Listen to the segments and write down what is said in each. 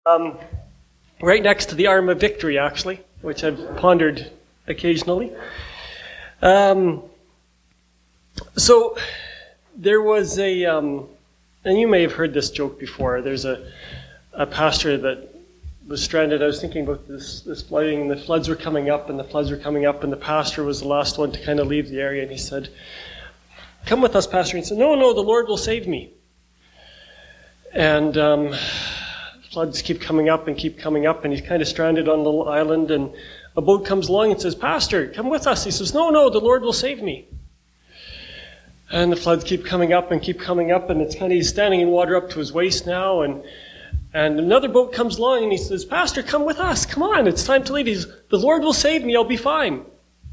Um, right next to the Arm of Victory, actually, which I've pondered occasionally. So there was and you may have heard this joke before. There's a pastor that was stranded. I was thinking about this flooding, and the floods were coming up, and the pastor was the last one to kind of leave the area, and he said, "Come with us, Pastor." And he said, No, the Lord will save me. And floods keep coming up, and he's kind of stranded on a little island, and a boat comes along and says, "Pastor, come with us." He says, No, the Lord will save me. And the floods keep coming up, and it's kind of, he's standing in water up to his waist now, and another boat comes along, and he says, "Pastor, come with us. Come on, it's time to leave." He says, "The Lord will save me. I'll be fine."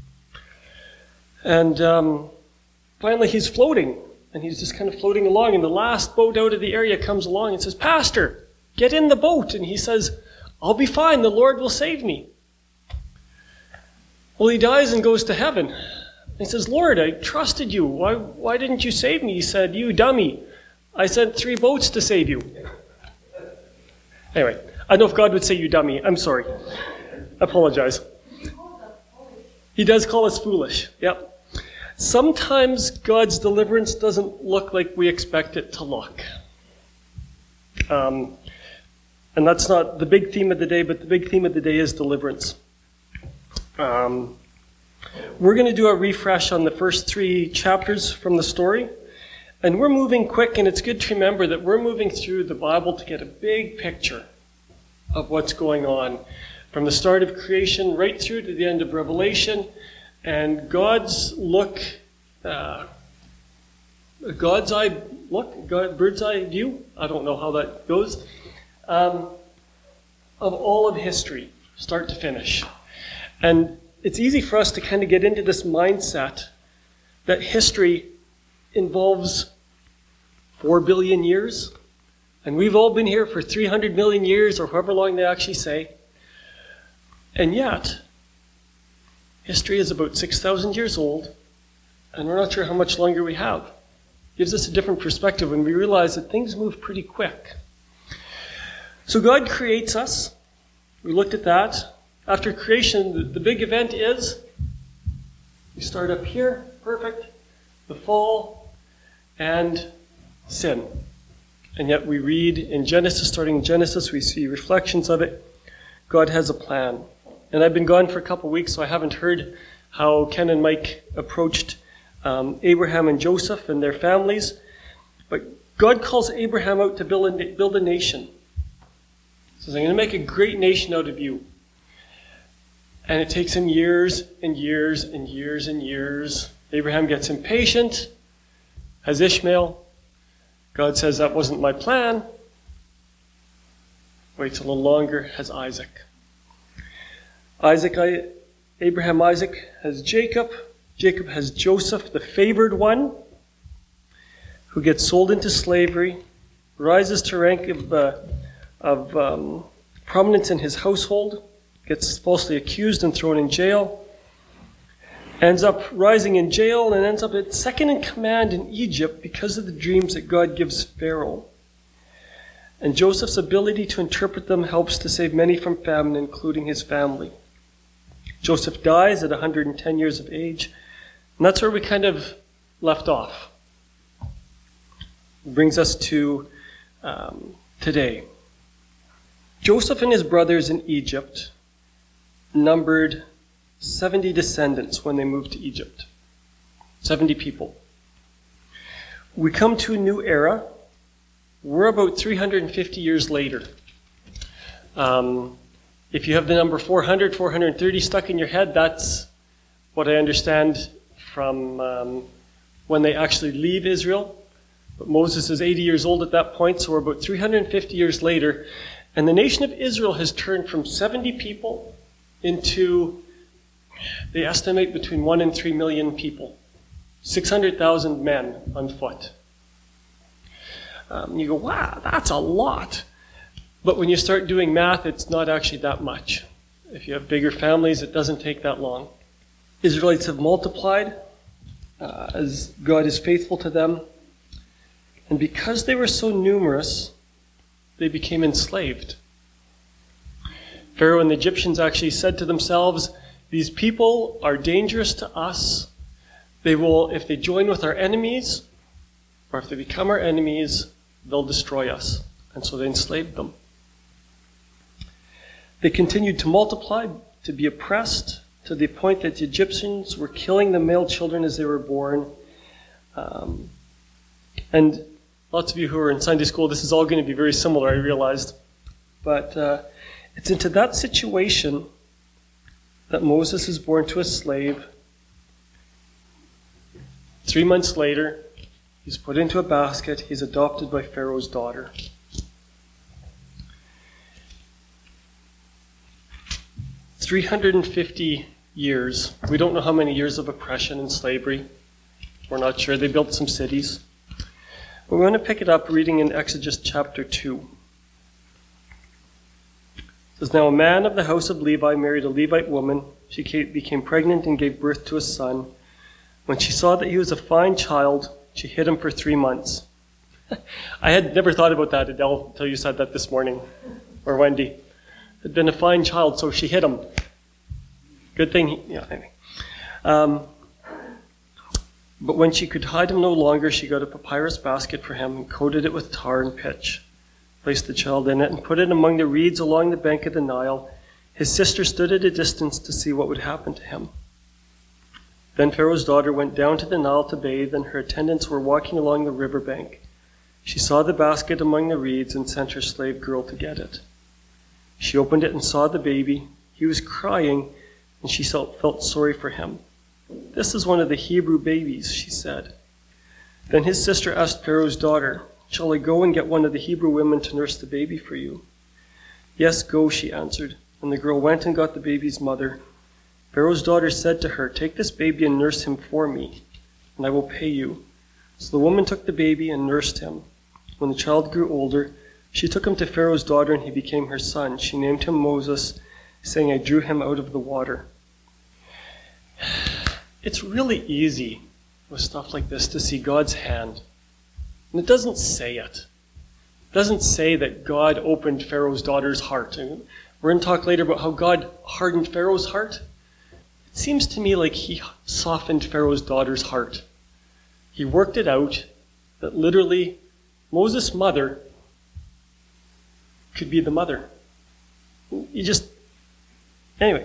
And finally he's floating, and he's just kind of floating along, and the last boat out of the area comes along and says, "Pastor, get in the boat." And he says, "I'll be fine. The Lord will save me." Well, he dies and goes to heaven. He says, "Lord, I trusted you. Why didn't you save me?" He said, "You dummy. I sent 3 boats to save you." Anyway, I don't know if God would say "you dummy." I'm sorry. I apologize. He does call us foolish. Yep. Sometimes God's deliverance doesn't look like we expect it to look. And that's not the big theme of the day, but the big theme of the day is deliverance. We're going to do a refresh on the first 3 chapters from the story. And we're moving quick, and it's good to remember that we're moving through the Bible to get a big picture of what's going on, from the start of creation right through to the end of Revelation, and God's bird's eye view, I don't know how that goes, of all of history, start to finish. And it's easy for us to kind of get into this mindset that history involves 4 billion years, and we've all been here for 300 million years, or however long they actually say. And yet, history is about 6,000 years old, and we're not sure how much longer we have. It gives us a different perspective when we realize that things move pretty quick. So God creates us. We looked at that. After creation, the big event is, we start up here, perfect, the fall, and sin. And yet we read in Genesis, starting in Genesis, we see reflections of it. God has a plan. And I've been gone for a couple of weeks, so I haven't heard how Ken and Mike approached Abraham and Joseph and their families. But God calls Abraham out to build a nation. He says, "I'm going to make a great nation out of you." And it takes him years and years and years and years. Abraham gets impatient, has Ishmael. God says, "That wasn't my plan." Waits a little longer, has Isaac. Abraham, Isaac has Jacob. Jacob has Joseph, the favored one, who gets sold into slavery, rises to rank of prominence in his household, gets falsely accused and thrown in jail, ends up rising in jail, and ends up at second in command in Egypt because of the dreams that God gives Pharaoh. And Joseph's ability to interpret them helps to save many from famine, including his family. Joseph dies at 110 years of age, and that's where we kind of left off. It brings us to today. Joseph and his brothers in Egypt numbered 70 descendants when they moved to Egypt. 70 people. We come to a new era. We're about 350 years later. If you have the number 400, 430 stuck in your head, that's what I understand from when they actually leave Israel. But Moses is 80 years old at that point, so we're about 350 years later. And the nation of Israel has turned from 70 people into, they estimate, between 1 and 3 million people. 600,000 men on foot. You go, wow, that's a lot. But when you start doing math, it's not actually that much. If you have bigger families, it doesn't take that long. Israelites have multiplied as God is faithful to them. And because they were so numerous, they became enslaved. Pharaoh and the Egyptians actually said to themselves, these people are dangerous to us. They will, if they join with our enemies, or if they become our enemies, they'll destroy us. And so they enslaved them. They continued to multiply, to be oppressed, to the point that the Egyptians were killing the male children as they were born. And lots of you who are in Sunday school, this is all going to be very similar, I realized. But it's into that situation that Moses is born to a slave. 3 months later, he's put into a basket. He's adopted by Pharaoh's daughter. "350 years. We don't know how many years of oppression and slavery. We're not sure. They built some cities. But we're going to pick it up reading in Exodus chapter 2. It says, "Now a man of the house of Levi married a Levite woman. She became pregnant and gave birth to a son. When she saw that he was a fine child, she hid him for 3 months." I had never thought about that, Adele, until you said that this morning. Or Wendy. Had been a fine child, so she hid him. Good thing. Anyway. But when she could hide him no longer, she got a papyrus basket for him and coated it with tar and pitch. Placed the child in it and put it among the reeds along the bank of the Nile. His sister stood at a distance to see what would happen to him. Then Pharaoh's daughter went down to the Nile to bathe, and her attendants were walking along the river bank. She saw the basket among the reeds and sent her slave girl to get it. She opened it and saw the baby. He was crying, and she felt sorry for him. "This is one of the Hebrew babies," she said. Then his sister asked Pharaoh's daughter, "Shall I go and get one of the Hebrew women to nurse the baby for you?" "Yes, go," she answered. And the girl went and got the baby's mother. Pharaoh's daughter said to her, "Take this baby and nurse him for me, and I will pay you." So the woman took the baby and nursed him. When the child grew older, she took him to Pharaoh's daughter, and he became her son. She named him Moses, saying, "I drew him out of the water." It's really easy with stuff like this to see God's hand. And it doesn't say it. It doesn't say that God opened Pharaoh's daughter's heart. And we're going to talk later about how God hardened Pharaoh's heart. It seems to me like he softened Pharaoh's daughter's heart. He worked it out that literally Moses' mother could be the mother. Anyway.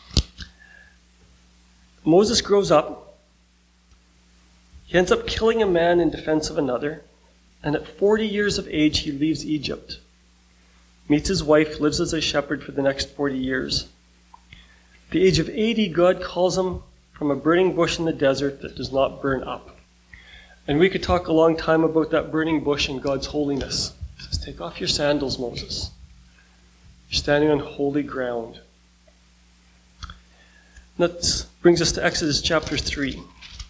Moses grows up. He ends up killing a man in defense of another. And at 40 years of age, he leaves Egypt. Meets his wife, lives as a shepherd for the next 40 years. At the age of 80, God calls him from a burning bush in the desert that does not burn up. And we could talk a long time about that burning bush and God's holiness. He says, "Take off your sandals, Moses. You're standing on holy ground." That brings us to Exodus chapter 3.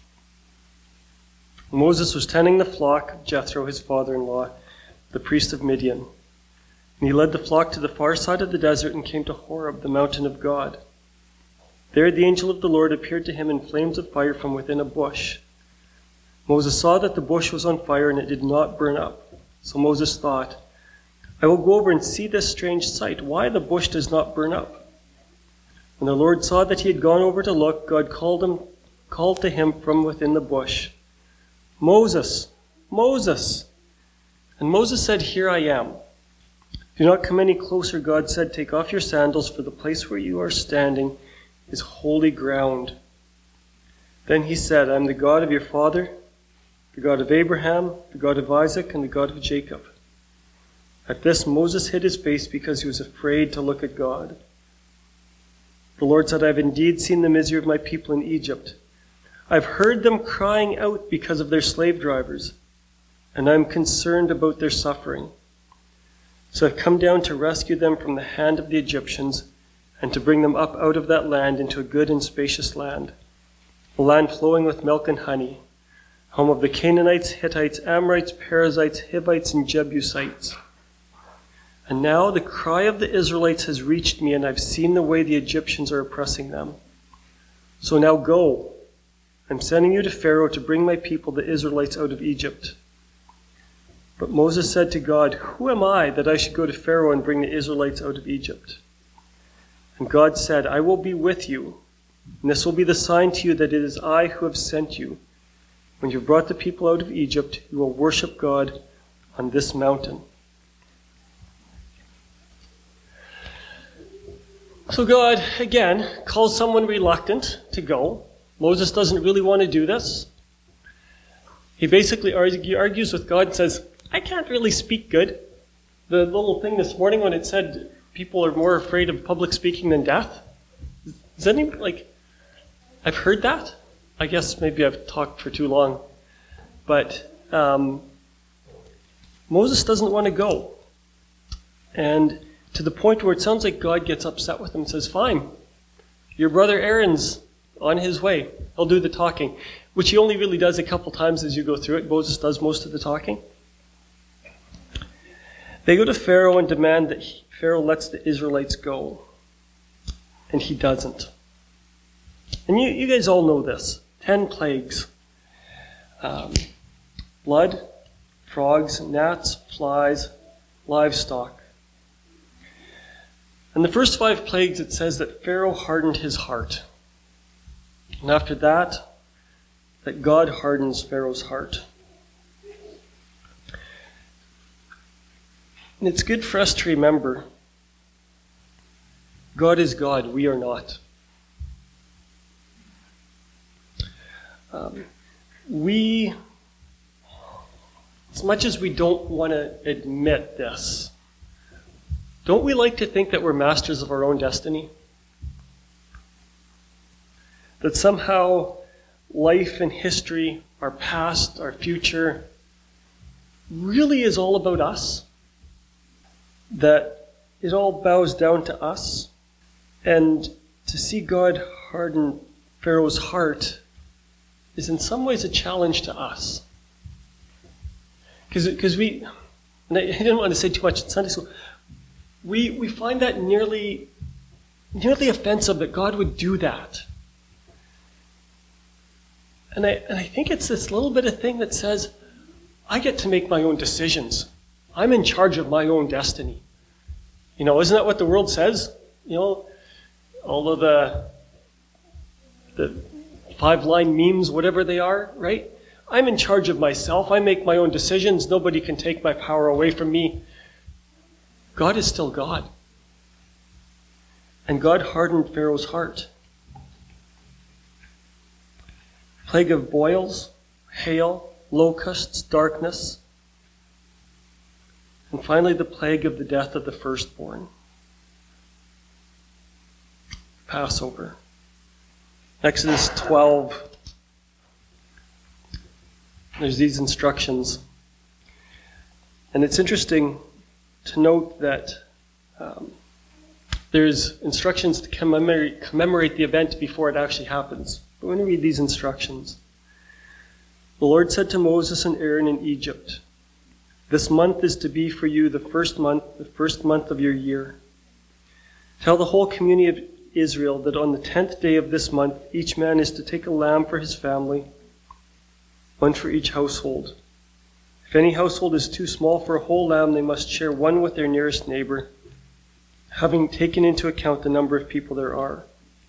Moses was tending the flock of Jethro, his father-in-law, the priest of Midian. And he led the flock to the far side of the desert and came to Horeb, the mountain of God. There the angel of the Lord appeared to him in flames of fire from within a bush. Moses saw that the bush was on fire and it did not burn up. So Moses thought, "I will go over and see this strange sight, why the bush does not burn up." When the Lord saw that he had gone over to look, God called to him from within the bush, "Moses, Moses." And Moses said, "Here I am." "Do not come any closer," God said. "Take off your sandals, for the place where you are standing is holy ground." Then he said, "I am the God of your father, the God of Abraham, the God of Isaac, and the God of Jacob." At this, Moses hid his face because he was afraid to look at God. The Lord said, "I have indeed seen the misery of my people in Egypt. I have heard them crying out because of their slave drivers, and I am concerned about their suffering. So I've come down to rescue them from the hand of the Egyptians and to bring them up out of that land into a good and spacious land, a land flowing with milk and honey, home of the Canaanites, Hittites, Amorites, Perizzites, Hivites, and Jebusites. And now the cry of the Israelites has reached me, and I've seen the way the Egyptians are oppressing them. So now go. I'm sending you to Pharaoh to bring my people, the Israelites, out of Egypt." But Moses said to God, "Who am I that I should go to Pharaoh and bring the Israelites out of Egypt?" And God said, I will be with you, and this will be the sign to you that it is I who have sent you. When you have brought the people out of Egypt, you will worship God on this mountain. So God, again, calls someone reluctant to go. Moses doesn't really want to do this. He basically argues with God and says, I can't really speak good. The little thing this morning when it said people are more afraid of public speaking than death. Is that even, I've heard that. I guess maybe I've talked for too long. But Moses doesn't want to go. And to the point where it sounds like God gets upset with him and says, fine, your brother Aaron's on his way. He'll do the talking, which he only really does a couple times as you go through it. Moses does most of the talking. They go to Pharaoh and demand that Pharaoh lets the Israelites go. And he doesn't. And you guys all know this. 10 plagues. Blood, frogs, gnats, flies, livestock. In the first 5 plagues, it says that Pharaoh hardened his heart. And after that God hardens Pharaoh's heart. And it's good for us to remember, God is God, we are not. As much as we don't want to admit this, don't we like to think that we're masters of our own destiny? That somehow life and history, our past, our future, really is all about us? That it all bows down to us? And to see God harden Pharaoh's heart is in some ways a challenge to us. Because we, and I didn't want to say too much in Sunday school, we find that nearly offensive that God would do that. And I think it's this little bit of thing that says, I get to make my own decisions. I'm in charge of my own destiny. Isn't that what the world says? All of the 5-line memes, whatever they are, right? I'm in charge of myself. I make my own decisions. Nobody can take my power away from me. God is still God. And God hardened Pharaoh's heart. Plague of boils, hail, locusts, darkness. And finally, the plague of the death of the firstborn. Passover. Exodus 12. There's these instructions. And it's interesting to note that there's instructions to commemorate the event before it actually happens. But when we read these instructions, the Lord said to Moses and Aaron in Egypt, this month is to be for you the first month of your year. Tell the whole community of Israel that on the 10th day of this month, each man is to take a lamb for his family, one for each household. If any household is too small for a whole lamb, they must share one with their nearest neighbor, having taken into account the number of people there are.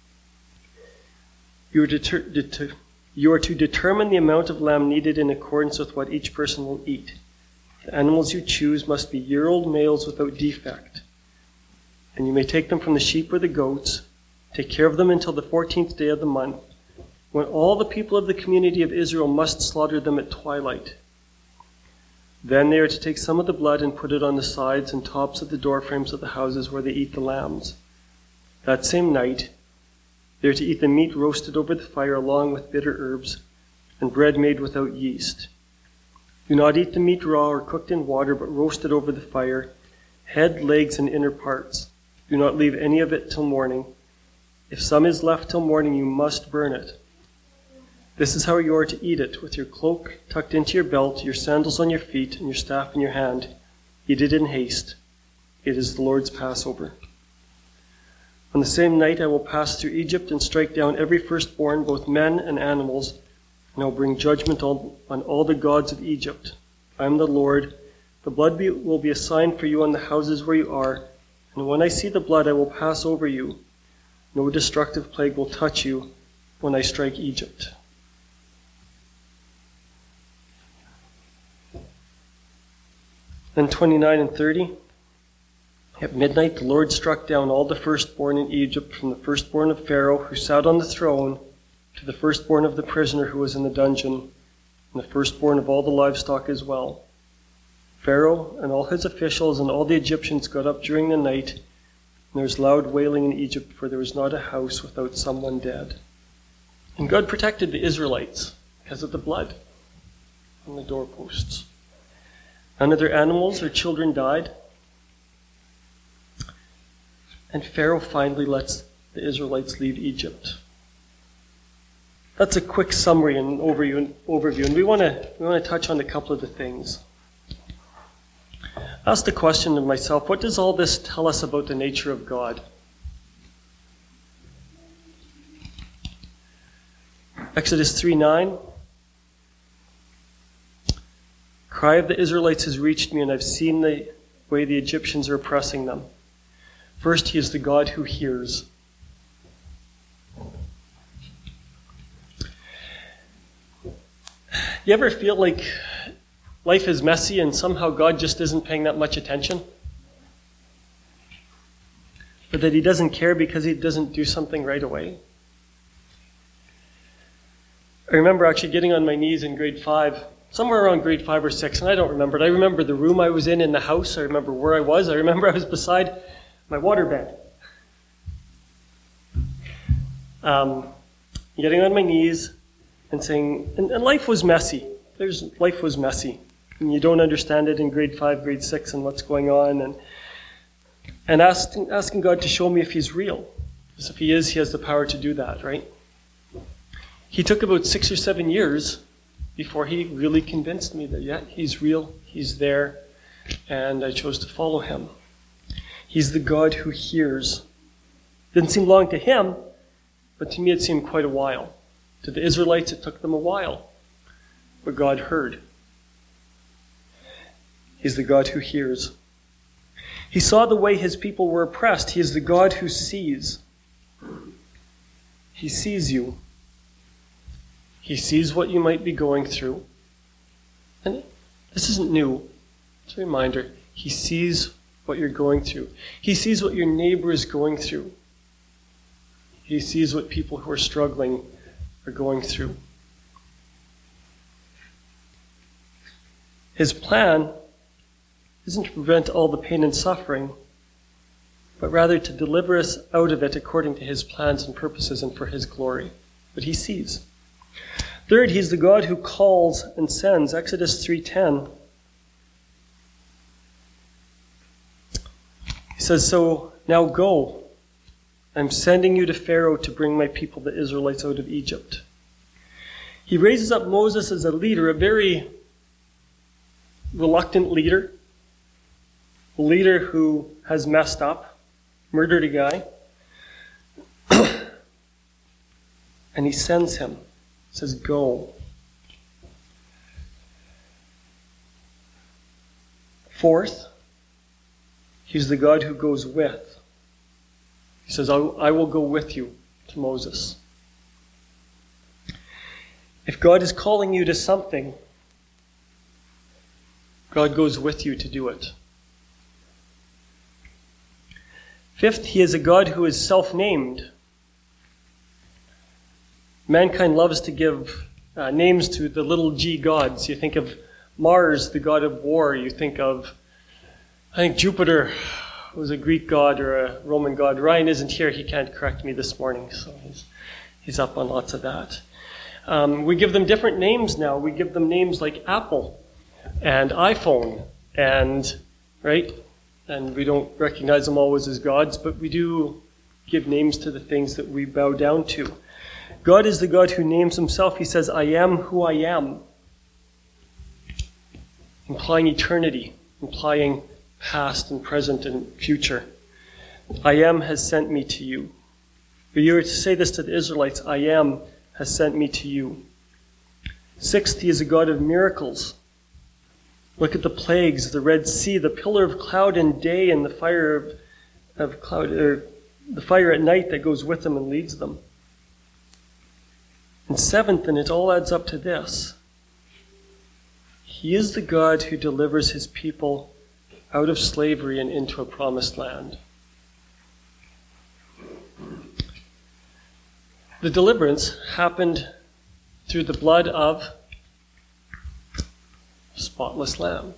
You are to determine the amount of lamb needed in accordance with what each person will eat. The animals you choose must be year-old males without defect. And you may take them from the sheep or the goats. Take care of them until the 14th day of the month, when all the people of the community of Israel must slaughter them at twilight. Then they are to take some of the blood and put it on the sides and tops of the doorframes of the houses where they eat the lambs. That same night, they are to eat the meat roasted over the fire along with bitter herbs and bread made without yeast. Do not eat the meat raw or cooked in water, but roast it over the fire, head, legs, and inner parts. Do not leave any of it till morning. If some is left till morning, you must burn it. This is how you are to eat it, with your cloak tucked into your belt, your sandals on your feet, and your staff in your hand. Eat it in haste. It is the Lord's Passover. On the same night I will pass through Egypt and strike down every firstborn, both men and animals, and I will bring judgment on all the gods of Egypt. I am the Lord. The blood will be a sign for you on the houses where you are, and when I see the blood I will pass over you. No destructive plague will touch you when I strike Egypt. Then 29 and 30. At midnight the Lord struck down all the firstborn in Egypt, from the firstborn of Pharaoh who sat on the throne to the firstborn of the prisoner who was in the dungeon, and the firstborn of all the livestock as well. Pharaoh and all his officials and all the Egyptians got up during the night, and there was loud wailing in Egypt, for there was not a house without someone dead. And God protected the Israelites because of the blood on the doorposts. None of their animals or children died. And Pharaoh finally lets the Israelites leave Egypt. That's a quick summary and overview, and we want to touch on a couple of the things. I asked the question to myself, what does all this tell us about the nature of God? Exodus 3:9. Cry of the Israelites has reached me, and I've seen the way the Egyptians are oppressing them. First, he is the God who hears. You ever feel like life is messy and somehow God just isn't paying that much attention? But that he doesn't care because he doesn't do something right away? I remember actually getting on my knees in grade 5, somewhere around grade 5 or 6, and I don't remember it. I remember the room I was in the house. I remember where I was. I remember I was beside my waterbed. Getting on my knees and saying, and life was messy. Life was messy. And you don't understand it in grade 5, grade 6 and what's going on. And asking God to show me if he's real. Because if he is, he has the power to do that, right? He took about 6 or 7 years before he really convinced me that, yeah, he's real, he's there, and I chose to follow him. He's the God who hears. Didn't seem long to him, but to me it seemed quite a while. To the Israelites it took them a while, but God heard. He's the God who hears. He saw the way his people were oppressed. He is the God who sees. He sees you. He sees what you might be going through. And this isn't new. It's a reminder. He sees what you're going through. He sees what your neighbor is going through. He sees what people who are struggling are going through. His plan isn't to prevent all the pain and suffering, but rather to deliver us out of it according to his plans and purposes and for his glory. But he sees. Third, he's the God who calls and sends. Exodus 3:10. He says, so now go. I'm sending you to Pharaoh to bring my people, the Israelites, out of Egypt. He raises up Moses as a leader, a very reluctant leader, a leader who has messed up, murdered a guy. And he sends him. He says, go. Fourth, he's the God who goes with. He says, I will go with you to Moses. If God is calling you to something, God goes with you to do it. Fifth, he is a God who is self-named. Mankind loves to give names to the little g gods. You think of Mars, the god of war. You think of, I think Jupiter was a Greek god or a Roman god. Ryan isn't here. He can't correct me this morning, so he's up on lots of that. We give them different names now. We give them names like Apple and iPhone, and right? And we don't recognize them always as gods, but we do give names to the things that we bow down to. God is the God who names himself. He says, I am who I am, implying eternity, implying past and present and future. I am has sent me to you. If you were to say this to the Israelites, I am has sent me to you. Sixth, he is a God of miracles. Look at the plagues, the Red Sea, the pillar of cloud in day and the fire of cloud, the fire at night that goes with them and leads them. And seventh, and it all adds up to this, He is the God who delivers His people out of slavery and into a promised land. The deliverance happened through the blood of a spotless lamb.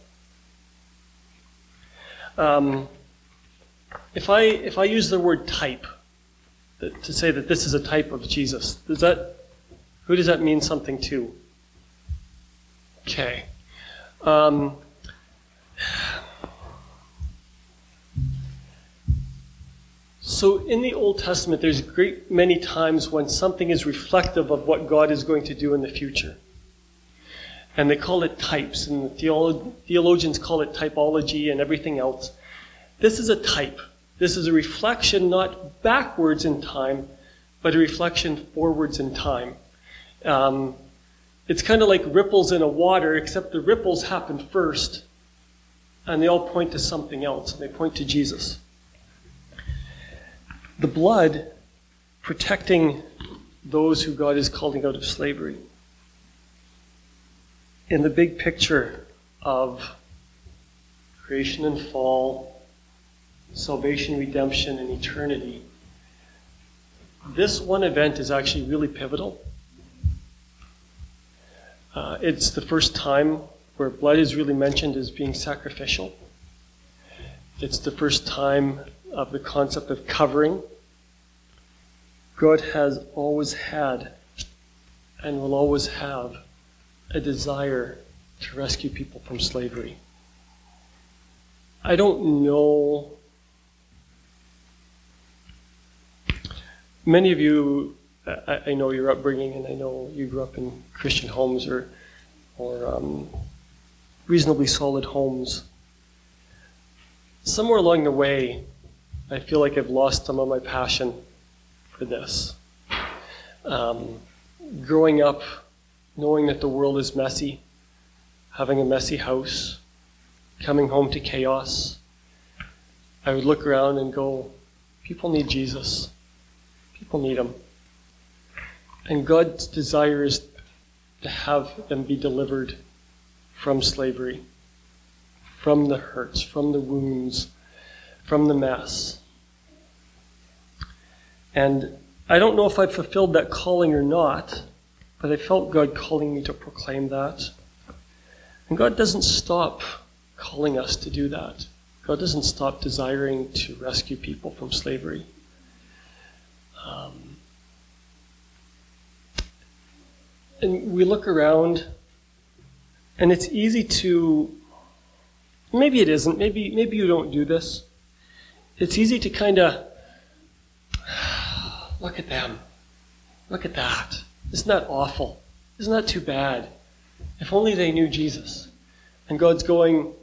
If I use the word type to say that this is a type of Jesus, who does that mean something to? Okay. So in the Old Testament, there's great many times when something is reflective of what God is going to do in the future. And they call it types, and the theologians call it typology and everything else. This is a type. This is a reflection not backwards in time, but a reflection forwards in time. It's kind of like ripples in a water, except the ripples happen first, and they all point to something else, and they point to Jesus. The blood protecting those who God is calling out of slavery. In the big picture of creation and fall, salvation, redemption, and eternity, this one event is actually really pivotal. It's the first time where blood is really mentioned as being sacrificial. It's the first time of the concept of covering. God has always had and will always have a desire to rescue people from slavery. I don't know. Many of you, I know your upbringing, and I know you grew up in Christian homes or reasonably solid homes. Somewhere along the way, I feel like I've lost some of my passion for this. Growing up, knowing that the world is messy, having a messy house, coming home to chaos, I would look around and go, people need Jesus. People need Him. And God's desire is to have them be delivered from slavery, from the hurts, from the wounds, from the mess. And I don't know if I've fulfilled that calling or not, but I felt God calling me to proclaim that. And God doesn't stop calling us to do that. God doesn't stop desiring to rescue people from slavery. And we look around, and it's easy to, maybe it isn't, maybe you don't do this. It's easy to kind of, look at them, look at that. Isn't that awful? Isn't that too bad? If only they knew Jesus. And God's going,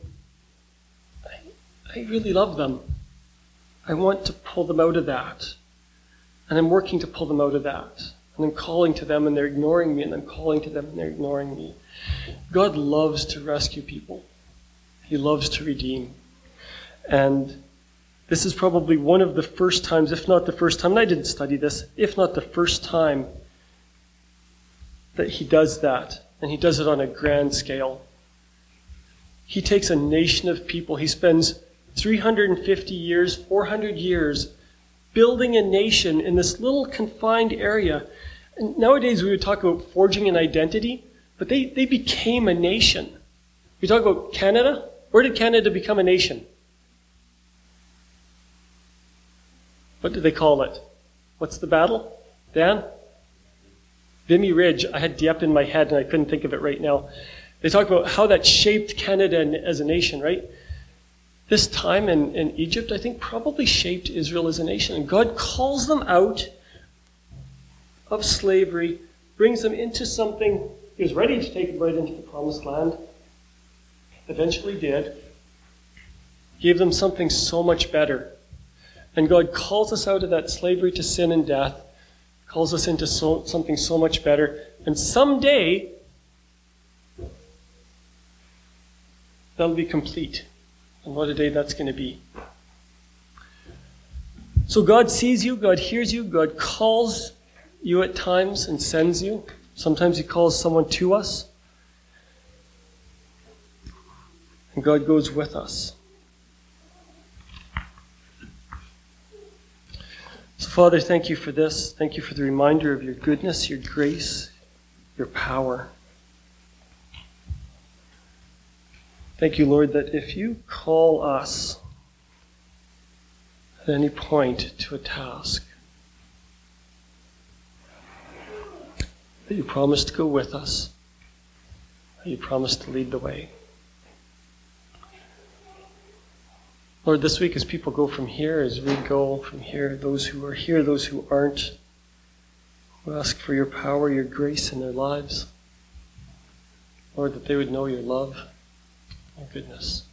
I really love them. I want to pull them out of that. And I'm working to pull them out of that. And I'm calling to them and they're ignoring me, and I'm calling to them and they're ignoring me. God loves to rescue people. He loves to redeem. And this is probably one of the first times, if not the first time, and I didn't study this, if not the first time that He does that. And He does it on a grand scale. He takes a nation of people. He spends 350 years, 400 years building a nation in this little confined area. And nowadays we would talk about forging an identity, but they became a nation. We talk about Canada. Where did Canada become a nation? What do they call it? What's the battle? Dan? Vimy Ridge. I had Dieppe in my head and I couldn't think of it right now. They talk about how that shaped Canada as a nation, right? This time in Egypt, I think, probably shaped Israel as a nation. And God calls them out of slavery, brings them into something. He was ready to take them right into the promised land. Eventually did. Gave them something so much better. And God calls us out of that slavery to sin and death, calls us into something so much better. And someday, that'll be complete. And what a day that's going to be. So God sees you, God hears you, God calls you at times and sends you. Sometimes he calls someone to us. And God goes with us. So Father, thank you for this. Thank you for the reminder of your goodness, your grace, your power. Thank you, Lord, that if you call us at any point to a task, that you promise to go with us, that you promise to lead the way. Lord, this week as people go from here, as we go from here, those who are here, those who aren't, we ask for your power, your grace in their lives. Lord, that they would know your love, your goodness.